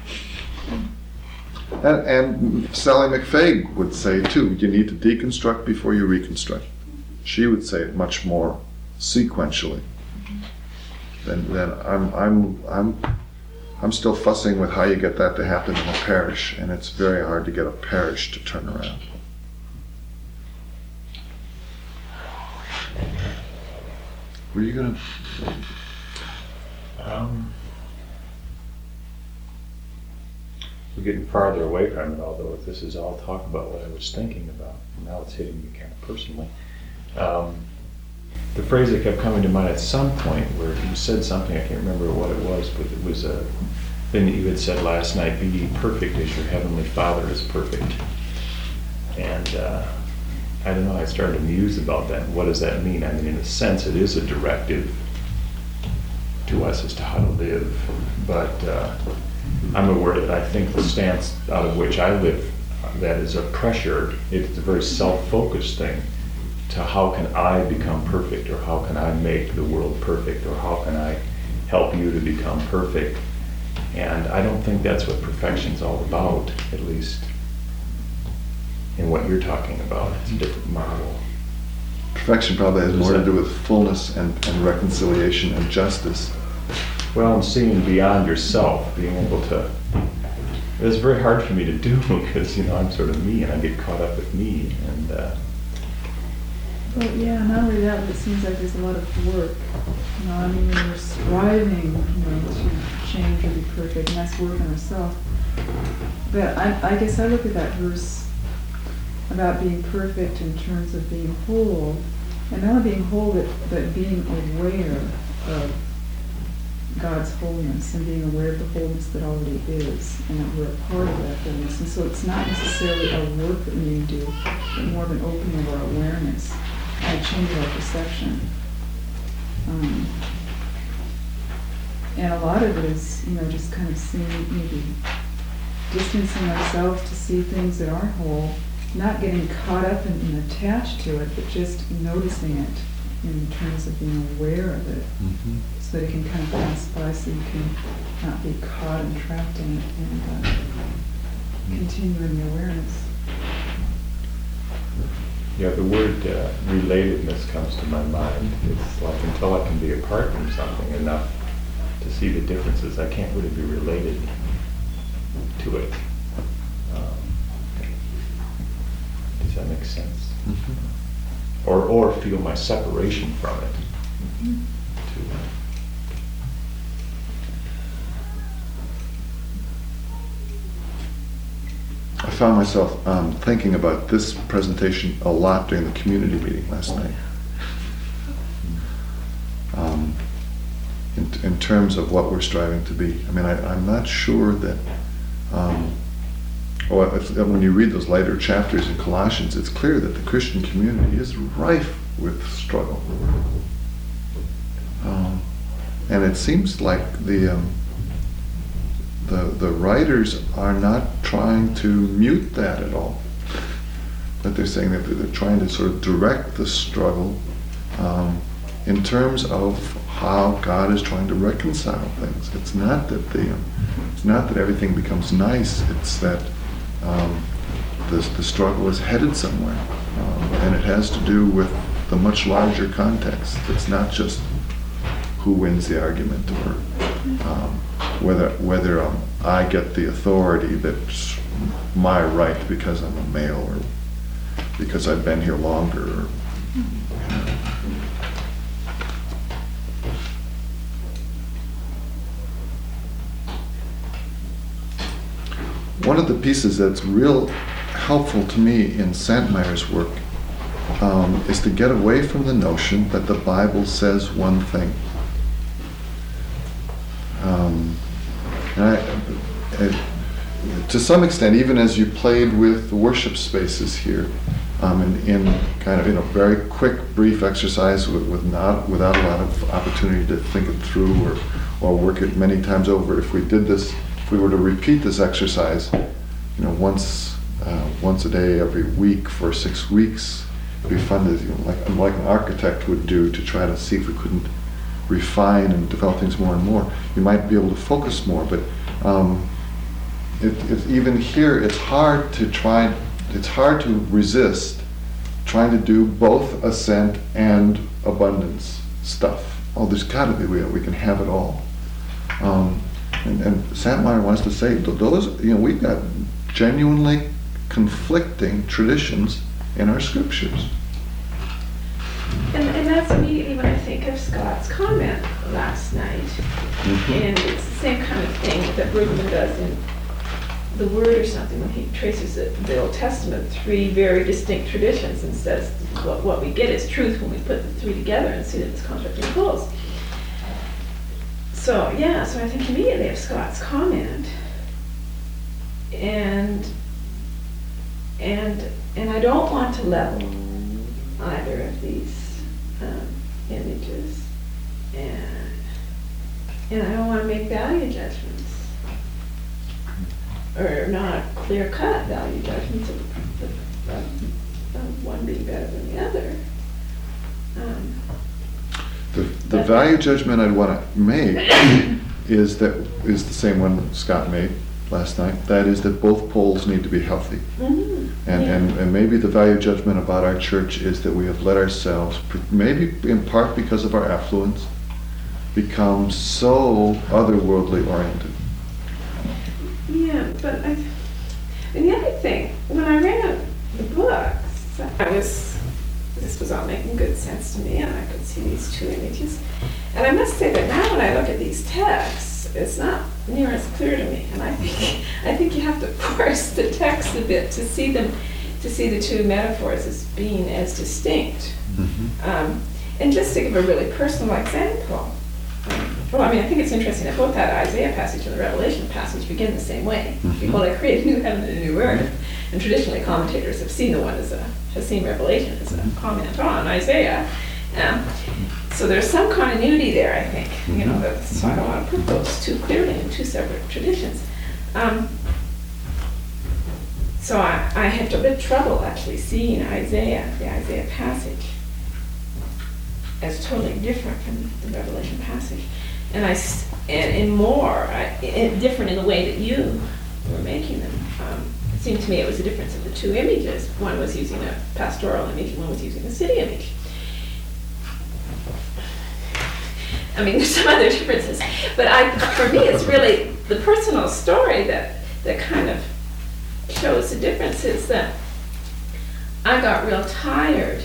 that. And, and Sally McFaig would say, too, you need to deconstruct before you reconstruct. She would say it much more sequentially. Then, then I'm, I'm, I'm, I'm still fussing with how you get that to happen in a parish, and it's very hard to get a parish to turn around. Were you gonna? Um, we're getting farther away from it, although this is all talk about what I was thinking about. Now it's hitting me kind of personally. Um, the phrase that kept coming to mind at some point where you said something, I can't remember what it was, but it was a thing that you had said last night, be ye perfect as your heavenly Father is perfect. And uh, I don't know, I started to muse about that. What does that mean? I mean, in a sense, it is a directive to us as to how to live, but uh, I'm aware that I think the stance out of which I live, that is a pressure, it's a very self-focused thing, to how can I become perfect, or how can I make the world perfect, or how can I help you to become perfect. And I don't think that's what perfection's all about, at least in what you're talking about. It's a different model. Perfection probably has more to do with fullness and, and reconciliation and justice. Well, and seeing beyond yourself, being able to, it's very hard for me to do because, you know, I'm sort of me and I get caught up with me. And uh, Well, yeah, not only that, but it seems like there's a lot of work. You know, I mean, when we're striving, you know, to change or be perfect, and that's work on ourselves. But I, I guess I look at that verse about being perfect in terms of being whole, and not only being whole, but, but being aware of God's wholeness and being aware of the wholeness that already is, and that we're a part of that wholeness. And so it's not necessarily a work that we need to do, but more of an opening of our awareness, and a change of our perception. Um, and a lot of it is, you know, just kind of seeing, maybe distancing ourselves to see things that aren't whole, not getting caught up and, and attached to it, but just noticing it in terms of being aware of it. Mm-hmm. So that it can kind of pass by, so you can not be caught and trapped in it, and uh, continue in the awareness. yeah, the word uh, relatedness comes to my mind. It's like until I can be apart from something enough to see the differences. I can't really be related to it. Um, does that make sense? Mm-hmm. Or or feel my separation from it. To, I found myself um, thinking about this presentation a lot during the community meeting last night. Um, in, in terms of what we're striving to be. I mean, I, I'm not sure that, um, well, if, when you read those later chapters in Colossians, it's clear that the Christian community is rife with struggle. Um, and it seems like the, um, the, the writers are not trying to mute that at all. But they're saying that they're trying to sort of direct the struggle um, in terms of how God is trying to reconcile things. It's not that the, um, it's not that everything becomes nice. It's that um, the the struggle is headed somewhere, um, and it has to do with the much larger context. It's not just who wins the argument, or um, whether whether um, I get the authority that's my right because I'm a male, or because I've been here longer. Or, you know. One of the pieces that's real helpful to me in Santmeyer's work um, is to get away from the notion that the Bible says one thing. Um, and I, I, to some extent, even as you played with the worship spaces here, um, in, in kind of in a very quick, brief exercise with, with not without a lot of opportunity to think it through or or work it many times over. If we did this. If we were to repeat this exercise, you know, once uh, once a day, every week for six weeks, it'd be fun to, you know, like like an architect would do, to try to see if we couldn't refine and develop things more and more. You might be able to focus more, but um, it, it, even here, it's hard to try. It's hard to resist trying to do both ascent and abundance stuff. Oh, there's got to be a way we can have it all. Um, And, and Santmeyer wants to say that those, you know, we've got genuinely conflicting traditions in our scriptures. And, and that's immediately when I think of Scott's comment last night. Mm-hmm. And it's the same kind of thing that Brueggemann does in The Word or something, when he traces the, the Old Testament, three very distinct traditions, and says what, what we get is truth when we put the three together and see that it's contradicting poles. So, yeah, so I think immediately of Scott's comment. And, and, and I don't want to level either of these um, images. And, and I don't want to make value judgments. Or not clear-cut value judgments of, of, of, of one being better than the other. Um, The, the value judgment I'd want to make is that is the same one that Scott made last night. That is that both poles need to be healthy. mm-hmm. And, yeah. and, and maybe the value judgment about our church is that we have let ourselves, maybe in part because of our affluence, become so otherworldly oriented. Yeah, but I, and the other thing, when I read the books, I was, this was all making good sense to me, and I could see these two images. And I must say that now when I look at these texts, it's not near as clear to me. And I think I think you have to parse the text a bit to see them, to see the two metaphors as being as distinct. Mm-hmm. Um, and just to give a really personal example, um, well, I mean, I think it's interesting that both that Isaiah passage and the Revelation passage begin the same way. Mm-hmm. Behold, I create a new heaven and a new earth. And traditionally, commentators have seen the one as a has seen Revelation as a comment on Isaiah. Um, so there's some continuity there, I think. You know, that, so I don't want to put those too clearly in two separate traditions. Um, so I, I had a bit of trouble actually seeing Isaiah, the Isaiah passage, as totally different from the Revelation passage, and I s- and, and more I, it, different in the way that you were making them. Um, it seemed to me it was the difference of the two images. One was using a pastoral image, and one was using a city image. I mean, there's some other differences, but I, for me, it's really the personal story that, that kind of shows the differences. That I got real tired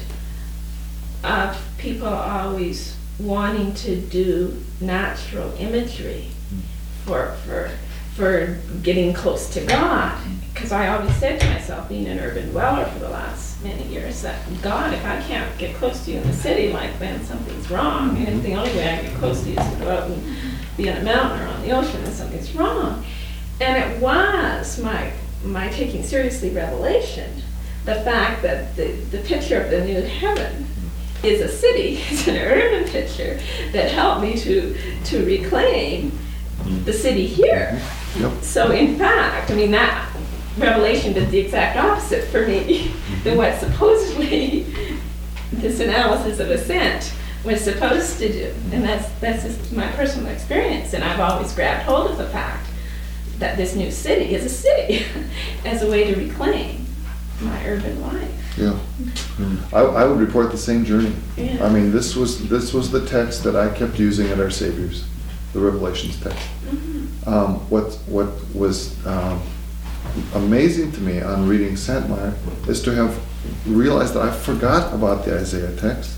of people always wanting to do natural imagery for for for getting close to God. Because I always said to myself, being an urban dweller for the last many years, that God, if I can't get close to you in the city, like then something's wrong. And the only way I can get close to you is to go out and be on a mountain or on the ocean, and something's wrong. And it was my my taking seriously Revelation, the fact that the, the picture of the new heaven is a city, it's an urban picture that helped me to to reclaim the city here. Yep. So in fact, I mean, that Revelation did the exact opposite for me than what supposedly this analysis of ascent was supposed to do. And that's that's just my personal experience. And I've always grabbed hold of the fact that this new city is a city as a way to reclaim my urban life. Yeah. I, I would report the same journey. Yeah. I mean, this was this was the text that I kept using at our Savior's, the Revelations text. Mm-hmm. Um, what what was um, amazing to me on reading Santmeyer is to have realized that I forgot about the Isaiah text.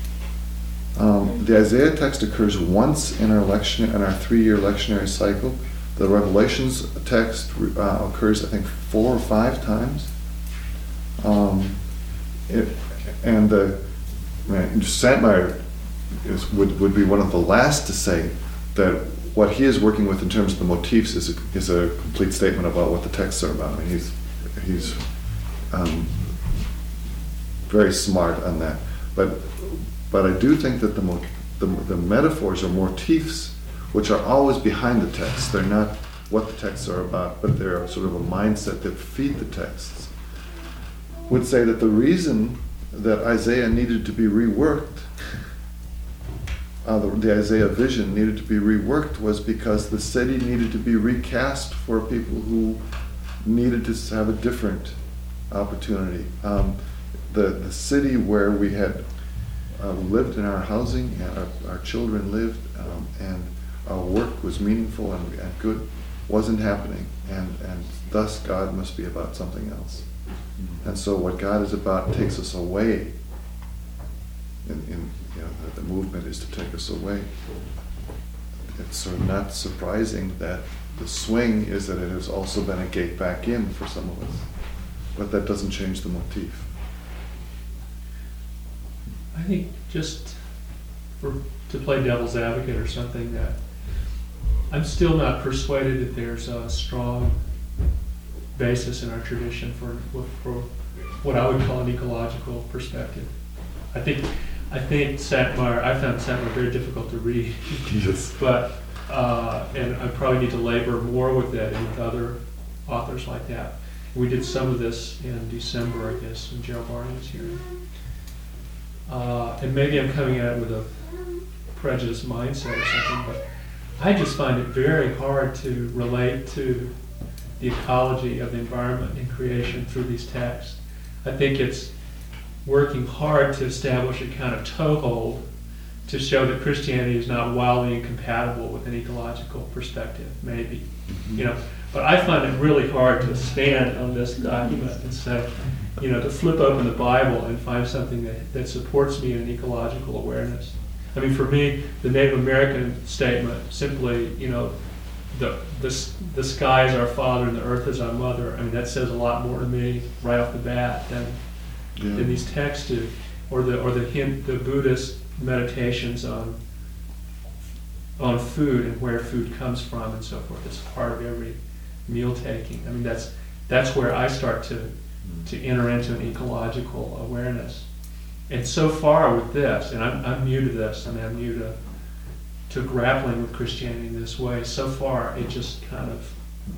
Um, the Isaiah text occurs once in our lection in our three-year lectionary cycle. The Revelations text uh, occurs, I think, four or five times. Um, it, and the man, Santmeyer is, would would be one of the last to say that what he is working with in terms of the motifs is a, is a complete statement about what the texts are about. I mean, he's he's um, very smart on that. But but I do think that the mo- the, the metaphors or motifs, which are always behind the text, they're not what the texts are about, but they're sort of a mindset that feed the texts, would say that the reason that Isaiah needed to be reworked, uh, the, the Isaiah vision needed to be reworked, was because the city needed to be recast for people who needed to have a different opportunity. Um, the, the city where we had uh, lived in our housing, and our, our children lived, um, and our work was meaningful and, and good, wasn't happening, and, and thus God must be about something else. And so what God is about takes us away. In, in you know, the, the movement is to take us away. It's sort of not surprising that the swing is that it has also been a gate back in for some of us. But that doesn't change the motif. I think just for to play devil's advocate or something, that I'm still not persuaded that there's a strong basis in our tradition for, for what I would call an ecological perspective. I think I think Santmeyer, I found Santmeyer very difficult to read. Yes. But uh, and I probably need to labor more with that and with other authors like that. We did some of this in December, I guess, when Gerald Barney was here. Uh, and maybe I'm coming at it with a prejudiced mindset or something, but I just find it very hard to relate to the ecology of the environment and creation through these texts. I think it's working hard to establish a kind of toehold to show that Christianity is not wildly incompatible with an ecological perspective, maybe. Mm-hmm. You know, but I find it really hard to stand on this document and say, you know, to flip open the Bible and find something that, that supports me in an ecological awareness. I mean, for me, the Native American statement simply, you know, the the the sky is our father and the earth is our mother. I mean, that says a lot more to me right off the bat than Yeah. than these texts do, or the or the hint, the Buddhist meditations on on food and where food comes from and so forth. It's part of every meal taking. I mean, that's that's where I start to to enter into an ecological awareness. And so far with this, and I'm I'm new to this, I mean, I'm new to to grappling with Christianity in this way. So far, it just kind of,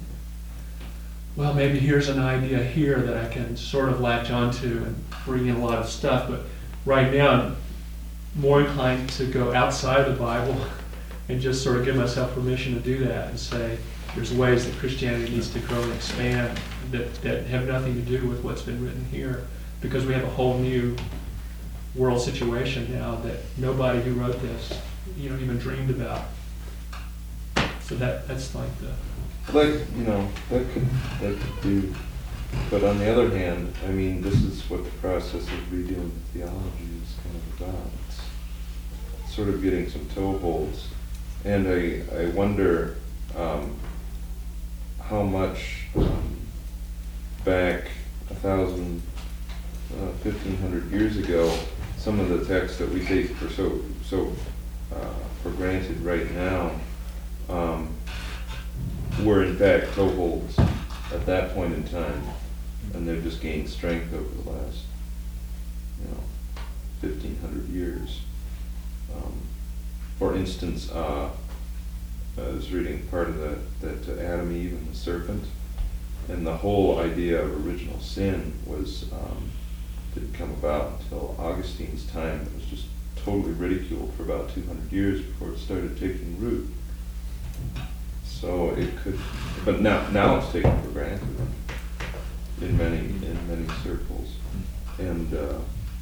well, maybe here's an idea here that I can sort of latch onto and bring in a lot of stuff. But right now, I'm more inclined to go outside the Bible and just sort of give myself permission to do that and say, there's ways that Christianity needs to grow and expand that, that have nothing to do with what's been written here, because we have a whole new world situation now that nobody who wrote this you know, even dreamed about. So that, that's like the, Like, you know, that could, that could do, but on the other hand, I mean, this is what the process of redealing theology is kind of about. It's sort of getting some toeholds. And I, I wonder um, how much um, back a thousand, uh, fifteen hundred years ago, some of the texts that we take for so, so uh, for granted right now, um, were in fact toeholds at that point in time, and they've just gained strength over the last, you know, fifteen hundred years. Um, for instance, uh, I was reading part of that, that uh, Adam, Eve, and the serpent, and the whole idea of original sin was um, didn't come about until Augustine's time. It was just totally ridiculed for about two hundred years before it started taking root. So it could, but now now it's taken for granted in many in many circles, and, uh,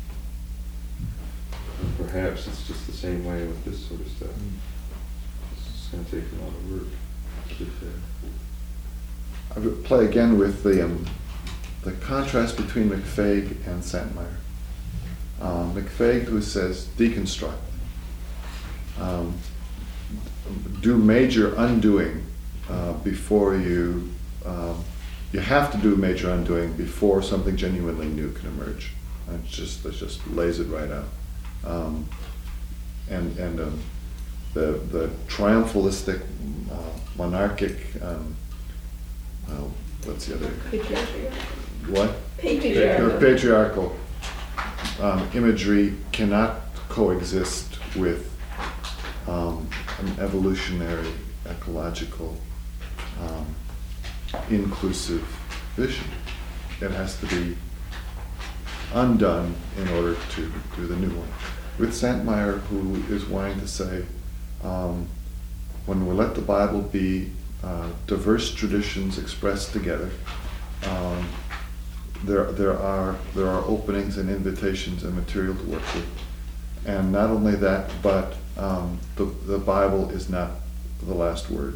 and perhaps it's just the same way with this sort of stuff. It's going to take a lot of work to get there. I would play again with the um, the contrast between McFaig and Santmeyer. Um, McFaig, who says deconstruct, um, do major undoing uh, before you. Um, you have to do major undoing before something genuinely new can emerge. And it's just it just lays it right out. Um, and and um, the the triumphalistic, uh, monarchic. Um, uh, what's the other? Patriarchal. What? Patriarchal. Patriarchal um, imagery cannot coexist with um, an evolutionary, ecological, um, inclusive vision. It has to be undone in order to do the new one. With Santmeyer, who is wanting to say, um, when we let the Bible be uh, diverse traditions expressed together, um, there there are there are openings and invitations and material to work with, and not only that, but um, the the Bible is not the last word.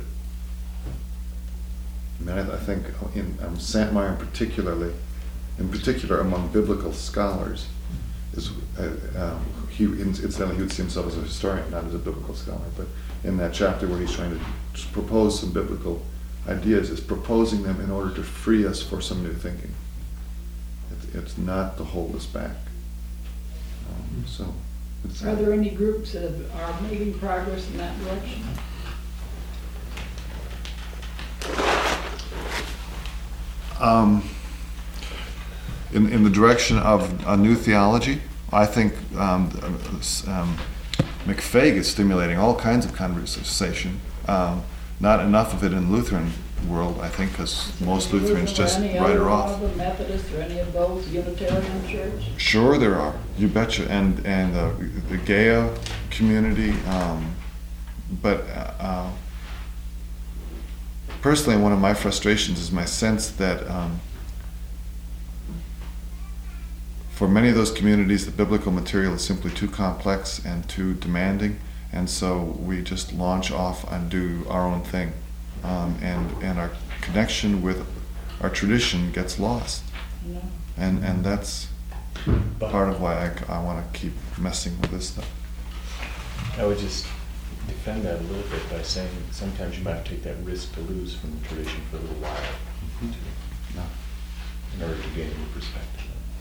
I mean, I, I think in um, Santmeyer particularly, in particular among biblical scholars, is uh, um, he incidentally he would see himself as a historian, not as a biblical scholar, but in that chapter where he's trying to propose some biblical ideas, is proposing them in order to free us for some new thinking. It's, it's not to hold us back. Um, so, it's, Are there any groups that have- are making progress in that direction? Um, in, in the direction of a new theology, I think um, um, McFaig is stimulating all kinds of conversation. Um, not enough of it in Lutheran world, I think, because most Lutherans just Any write other her one off. of them, Methodist or any of those, Unitarian Church? Sure, there are. You betcha. And and uh, the Gaia community, um, but uh, personally, one of my frustrations is my sense that um, for many of those communities, the biblical material is simply too complex and too demanding, and so we just launch off and do our own thing, um, and and our connection with our tradition gets lost, No. and and that's part of why I, I want to keep messing with this stuff. I would just defend that a little bit by saying sometimes you might have to take that risk to lose from the tradition for a little while No. in order to gain a new perspective.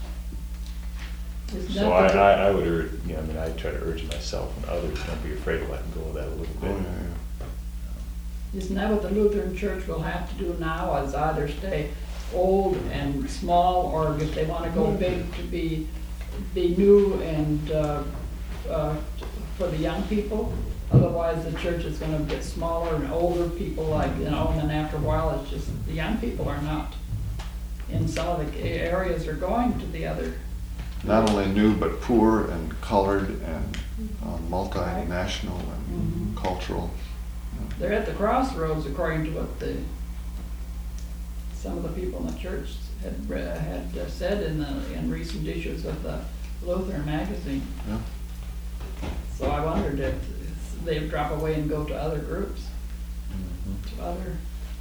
Isn't So that I, the- I, I would urge, you know, I mean, I try to urge myself and others, don't be afraid to let them go with that a little Oh, bit. yeah, yeah. Isn't that what the Lutheran Church will have to do now, is either stay old and small, or if they want to go big, to be, be new and, uh, uh, for the young people? Otherwise, the church is gonna get smaller and older people, like, you know, and then after a while, it's just, the young people are not. In some of the areas are going to the other. Not only new, but poor and colored and uh, multinational and Mhm. cultural. They're at the crossroads, according to what the, some of the people in the church had, re- had uh, said in the, in recent issues of the Lutheran magazine. Yeah. So I wondered if they drop away and go to other groups, Mhm. to other,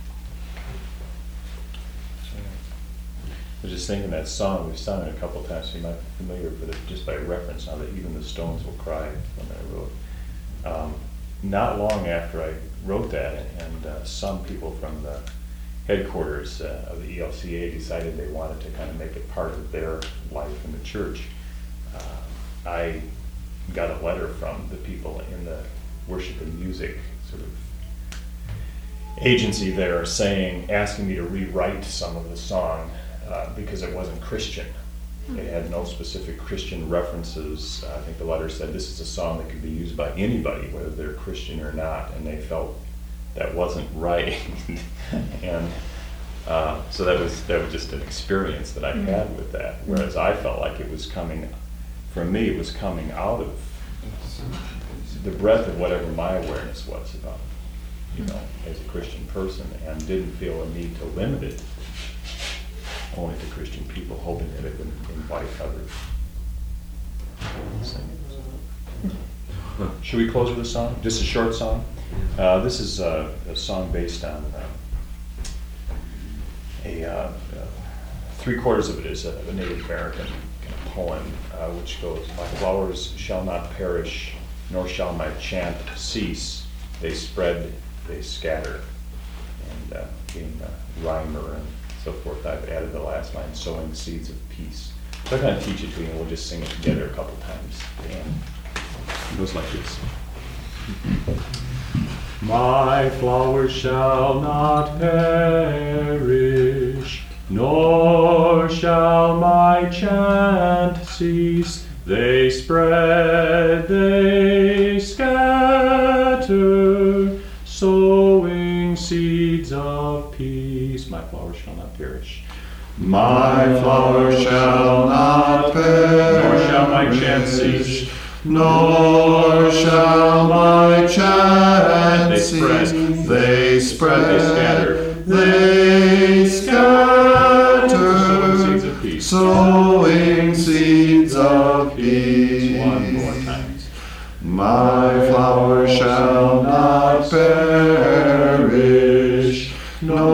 I was just thinking that song, we've sung it a couple times, so you might be familiar with it just by reference now, that even the stones will cry, when I wrote. Um, not long after I wrote that, and uh, some people from the headquarters uh, of the E L C A decided they wanted to kind of make it part of their life in the church, uh, I got a letter from the people in the worship and music sort of agency there saying, asking me to rewrite some of the song uh, because it wasn't Christian. It had no specific Christian references. I think the letter said this is a song that could be used by anybody, whether they're Christian or not, and they felt that wasn't right. And uh, so that was that was just an experience that I had with that. Whereas I felt like it was coming, for me, it was coming out of the breadth of whatever my awareness was about, you know, as a Christian person, and didn't feel a need to limit it only to Christian people, hoping that it would invite others. Should we close with a song? Just a short song? Uh, this is uh, a song based on uh, a, uh, uh, three quarters of it is a, a Native American kind of poem, uh, which goes, "My flowers shall not perish, nor shall my chant cease. They spread, they scatter." And uh, being a rhymer and so forth, I've added the last line, "Sowing seeds of peace." So I'm going to teach it to you, and we'll just sing it together a couple times. And it goes like this. My flowers shall not perish, nor shall my chant cease. They spread, they scatter, sowing seeds of peace. My flowers shall not perish. My flowers shall not perish, Nor shall my chant cease. nor shall my chant They cease. spread. They spread, They scatter. they Sowing seeds scatter, of peace. sowing seeds of peace. One more time. My flowers shall not perish, nor